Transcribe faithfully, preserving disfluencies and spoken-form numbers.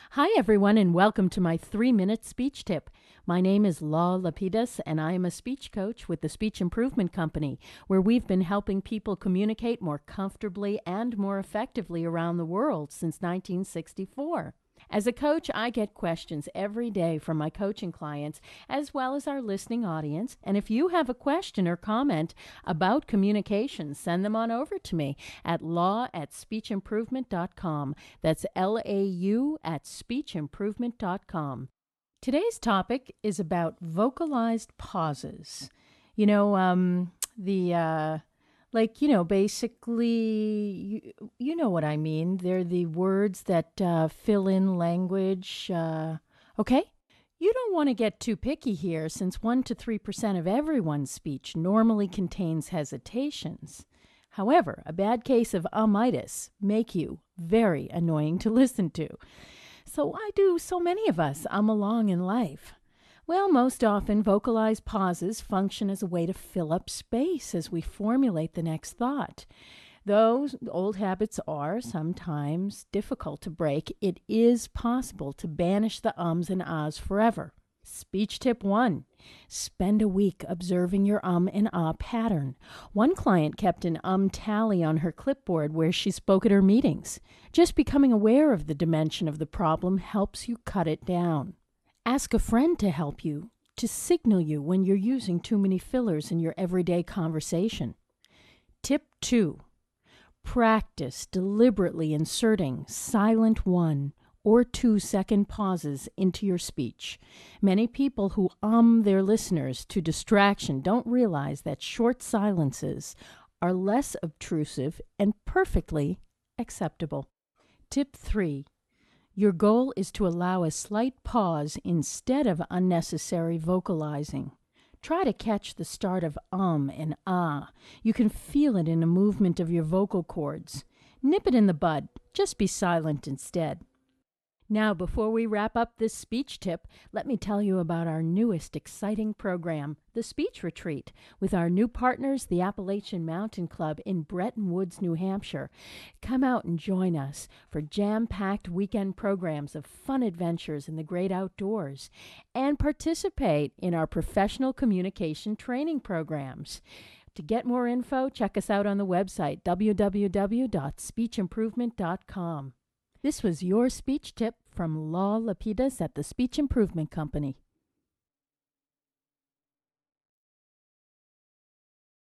Hi, everyone, and welcome to my three minute speech tip. My name is Law Lapidus, and I am a speech coach with the Speech Improvement Company, where we've been helping people communicate more comfortably and more effectively around the world since nineteen sixty-four. As a coach, I get questions every day from my coaching clients as well as our listening audience. And if you have a question or comment about communication, send them on over to me at law at speech improvement dot com. That's L A U at speech improvement dot com. Today's topic is about vocalized pauses. You know, um, the... Uh, Like, you know, basically, you, you know what I mean. They're the words that uh, fill in language. Uh, okay? You don't want to get too picky here, since one to three percent of everyone's speech normally contains hesitations. However, a bad case of umitis make you very annoying to listen to. So why do so many of us um along in life? Well, most often, vocalized pauses function as a way to fill up space as we formulate the next thought. Though old habits are sometimes difficult to break, it is possible to banish the ums and ahs forever. Speech tip one. Spend a week observing your um and ah pattern. One client kept an um tally on her clipboard where she spoke at her meetings. Just becoming aware of the dimension of the problem helps you cut it down. Ask a friend to help you, to signal you when you're using too many fillers in your everyday conversation. Tip two. Practice deliberately inserting silent one or two second pauses into your speech. Many people who um their listeners to distraction don't realize that short silences are less obtrusive and perfectly acceptable. Tip three. Your goal is to allow a slight pause instead of unnecessary vocalizing. Try to catch the start of um and ah. You can feel it in the movement of your vocal cords. Nip it in the bud. Just be silent instead. Now, before we wrap up this speech tip, let me tell you about our newest exciting program, the Speech Retreat, with our new partners, the Appalachian Mountain Club in Bretton Woods, New Hampshire. Come out and join us for jam-packed weekend programs of fun adventures in the great outdoors, and participate in our professional communication training programs. To get more info, check us out on the website, w w w dot speech improvement dot com. This was your speech tip from Law Lapidus at the Speech Improvement Company.